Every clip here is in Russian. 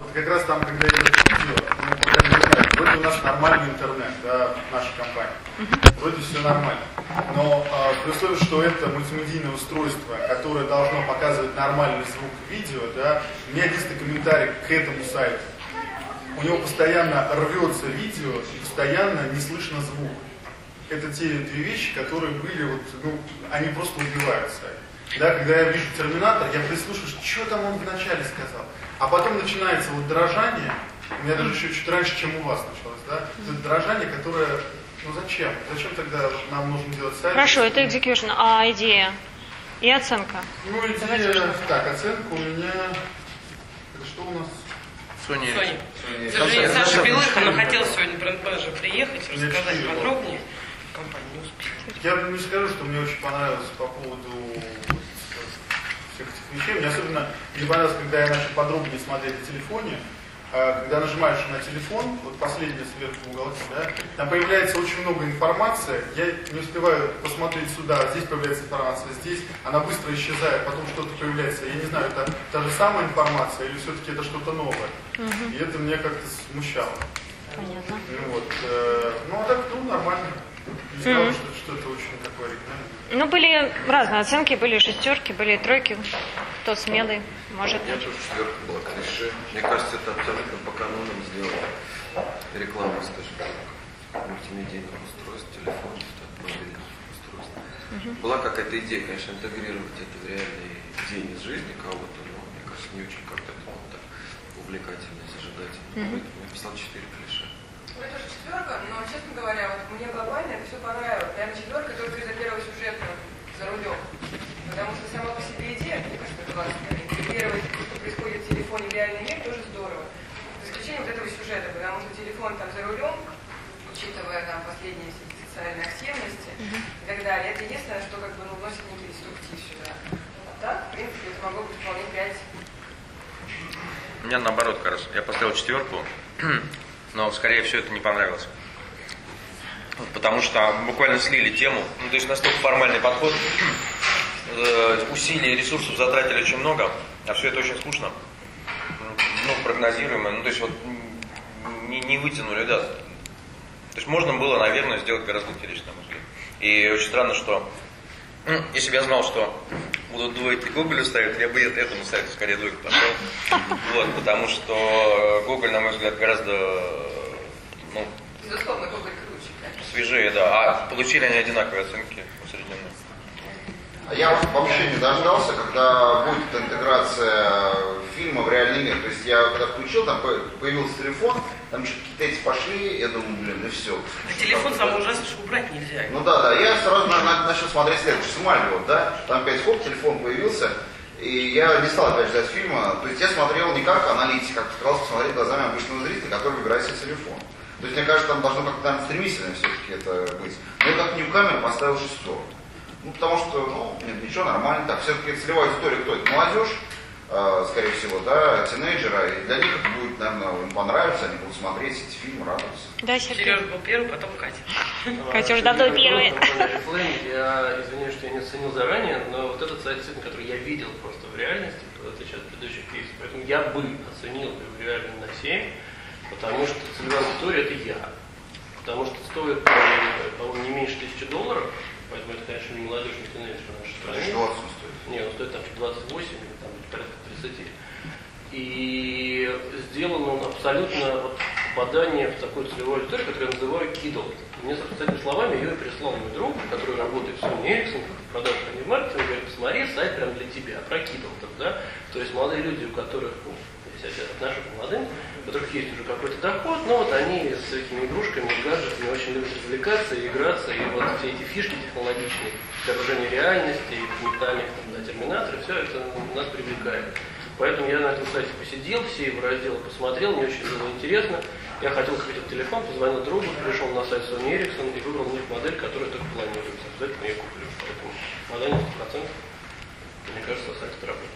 вот как раз там, когда идет видео, ну, пока не знаю, вроде у нас нормальный интернет, да, в нашей компании. Вроде все нормально. Но при условии, что это мультимедийное устройство, которое должно показывать нормальный звук видео, да, у меня единственный комментарий к этому сайту. У него постоянно рвется видео и постоянно не слышно звук. Это те две вещи, которые были, вот, ну, они просто убивают сайт. Да, когда я вижу Терминатор, я прислушиваюсь, что там он вначале сказал. А потом начинается вот дрожание, у меня даже еще чуть раньше, чем у вас началось, да, это дрожание, которое, ну зачем? Зачем тогда вот нам нужно делать сайт? Хорошо, это execution, а идея и оценка? Ну, идея, так, оценка у меня, это что у нас? Sony. К сожалению, Саша Белыха, но хотел сегодня тоже приехать, рассказать подробнее. Компания не успеет. Я не скажу, что мне очень понравилось по поводу всех этих вещей. Мне особенно не понравилось, когда я начал подробнее смотреть на телефоне. Когда нажимаешь на телефон, вот последний сверху в уголке, да, там появляется очень много информации. Я не успеваю посмотреть сюда, здесь появляется информация, здесь она быстро исчезает, потом что-то появляется. Я не знаю, это та же самая информация или все-таки это что-то новое. И это меня как-то смущало. Понятно. Ну вот, ну а так, ну нормально. Не сказал, что это очень такое оригинальное. Ну, были разные оценки, были шестерки, были тройки. Кто смелый, может У меня быть. тоже четверка была клише. Мне кажется, это абсолютно по канонам сделано. Реклама, скажем так, мультимедийных устройств, телефонов, мобильных устройств. Была какая-то идея, конечно, интегрировать это в реальный день из жизни кого-то, но мне кажется, не очень как-то это было так увлекательно, зажигательно. Поэтому я писал 4 клише. У меня тоже четверка, но, честно говоря, вот мне глобально это все понравилось. Прям четверка только из-за первого сюжета за рулем. Потому что сама по себе идея, мне кажется, классная. Интегрировать то, что происходит в телефоне в реальный мир, тоже здорово. За исключением вот этого сюжета, потому что телефон там за рулем, учитывая там последние социальные активности и так далее, это единственное, что как бы ну, вносит некий деструктив сюда. А так, в принципе, это могло быть вполне 5. У меня наоборот, как раз. Я поставил 4, но скорее всего это не понравилось. Потому что буквально слили тему. Ну, то есть настолько формальный подход. Усилий и ресурсов затратили очень много, а все это очень скучно. Ну, прогнозируемо. Ну, то есть вот не вытянули, да. То есть можно было, наверное, сделать гораздо интереснее, на мой взгляд. И очень странно, что если бы я знал, что будут двойки Гоголю ставить, я бы этому сайту скорее двойку поставил. Вот, потому что Гоголь, на мой взгляд, гораздо ну, Безусловно, Гоголь круче. свежее, да. А получили они одинаковые оценки усредненные. Я вообще не дождался, когда будет интеграция фильма в реальный мир. То есть я когда включил, там появился телефон, там что-то китайцы пошли, я думаю, блин, ну все. А телефон самое ужасное, что убрать нельзя. Ну да, я сразу начал смотреть следующий, Смайлиот, да, там опять хоп, телефон появился, и я не стал опять ждать фильма. То есть я смотрел не как аналитик, как старался посмотреть глазами обычного зрителя, который выбирает себе телефон. То есть мне кажется, там должно как-то там стремительно все-таки это быть. Но я как ньюкамер поставил 6. Ну, потому что, ну, нет, ничего, нормально. Так, все-таки целевая аудитория кто это? Молодежь, скорее всего, да, тинейджера. И для них это будет, наверное, им понравится, они будут смотреть эти фильмы, радоваться. Да, Сергей. Сережа был первый, потом Катя. Катя уже давно первая. Я извиняюсь, что я не оценил заранее, но вот этот сайт, который я видел просто в реальности, в отличие от предыдущих кейсов, поэтому я бы оценил реально на 7, потому что целевая аудитория это я. Потому что стоит, по-моему, не меньше $1000, поэтому это, конечно, не молодежь, не тинейджер в нашей стране. 20 стоит. Нет, он стоит там 28 или там порядка 30. И сделан он абсолютно вот, попадание в такую целевую аудиторию, которую я называю Kiddle. Мне, кстати, словами ее прислал мой друг, который работает в Sony Ericsson, в продажах и в маркетинге, говорит, посмотри, сайт прям для тебя, про Kiddle. Да? То есть молодые люди, у которых, ну, я себя отношу к молодым, у которых есть уже какой-то доход, но вот они с этими игрушками, гаджетами очень любят развлекаться и играться, и вот все эти фишки технологичные, окружение реальности, документальных да, терминаторы, все это нас привлекает. Поэтому я на этом сайте посидел, все его разделы посмотрел, мне очень было интересно. Я хотел купить этот телефон, позвонил другу, пришел на сайт Sony Ericsson и выбрал у них модель, которая только планируется. Обязательно я куплю. Поэтому модель на 100%. Мне кажется, сайт это работает.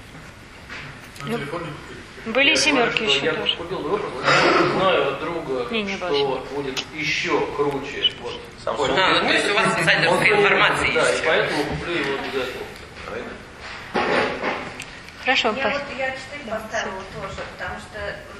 На телефоне Были семерки еще я тоже. купил другой вопрос. Я знаю от друга, Не что будет еще круче. Вот, то есть у вас инсайдерская информация да, есть. и поэтому куплю его обязательно. Хорошо, Я 4 поставила тоже, потому что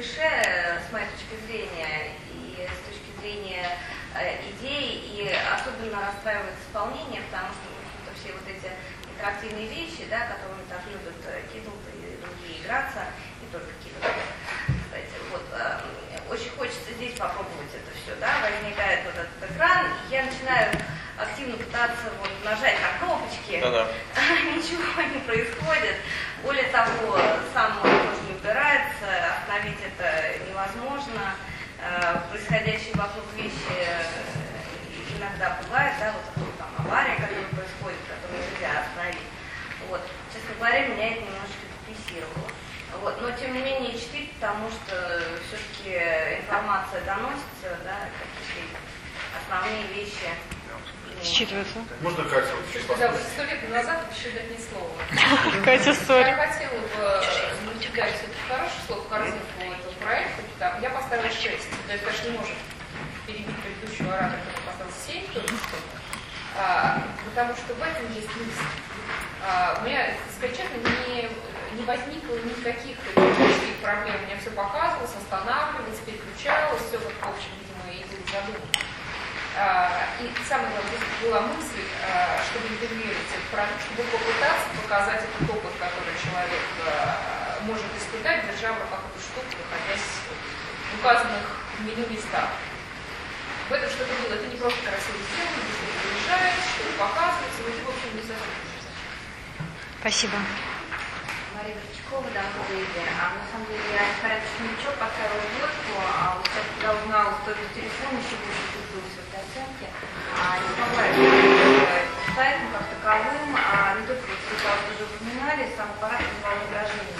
клише, с моей точки зрения, и с точки зрения идей, и особенно расстраивает исполнение, потому что, в общем-то, все вот эти интерактивные вещи, да, которыми так любят Kindle и другие играться, не только Kindle, кстати, вот, очень хочется здесь попробовать это все, да, возникает вот этот экран, и я начинаю активно пытаться вот нажать на кнопочки, ничего не происходит. Более того, сам мозг не убирается, остановить это невозможно. Происходящие вокруг вещи иногда пугают, да, вот там авария, которая происходит, которую нельзя остановить. Вот. Честно говоря, меня это немножко депрессировало. Вот. Но тем не менее чтить, потому что все-таки информация доносится, да, какие-то основные вещи считываются. Можно Катя? Да, 100 лет назад еще дать ни слова. Катя, сори. Я хотела бы дать хорошее слово в корзинку этого проекта. Я поставила 6. То есть, конечно, не может перебить предыдущего оратора, который поставил 7 только что. Потому что в этом есть мысль. У меня, сказать честно, не возникло никаких технических проблем. У меня все показывалось, останавливалось, переключалось, все как, в общем, видимо, и было задумано. И самое главное, была мысль, чтобы интегрировать этот продукт, чтобы попытаться показать этот опыт, который человек может испытать, держа в руках эту штуку, находясь в указанных в меню местах. В этом что-то было. Это не просто красиво сделано, быстрее приезжает, что-то показывается, но это, в общем, не совсем. Спасибо. Мария Горчакова, Дамбуэйдер. На самом деле я порядочный новичок, поставила двойку, а вот сейчас, когда узнала стоимость телефона, еще больше удивилась в этой оценке. Не смогла я сайтом как таковым, не только вот сейчас уже упоминали, сам аппарат вызывал раздражение.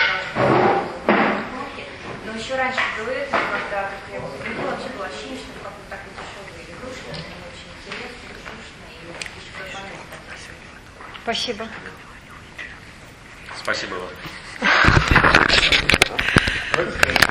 Но еще раньше до этого, когда я его заглянула, вообще было ощущение, что как-то так вот дешевые игрушки, это не очень интересно, игрушечно, и фишка понравилась. Спасибо. Спасибо вам.